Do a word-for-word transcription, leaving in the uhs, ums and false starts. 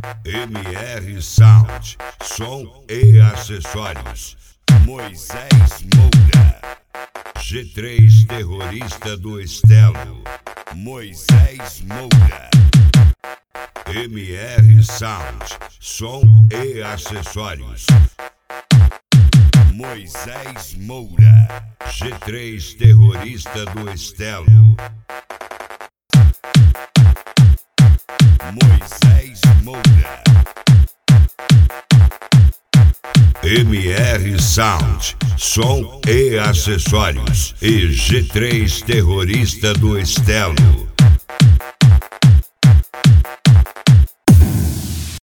M R Sound, som e acessórios. Moisés Moura, G três terrorista do Estelo. Moisés Moura. M R Sound, som e acessórios. Moisés Moura, G três terrorista do Estelo. Moisés Moura. M R Sound, som e acessórios. E G três terrorista do Estelo.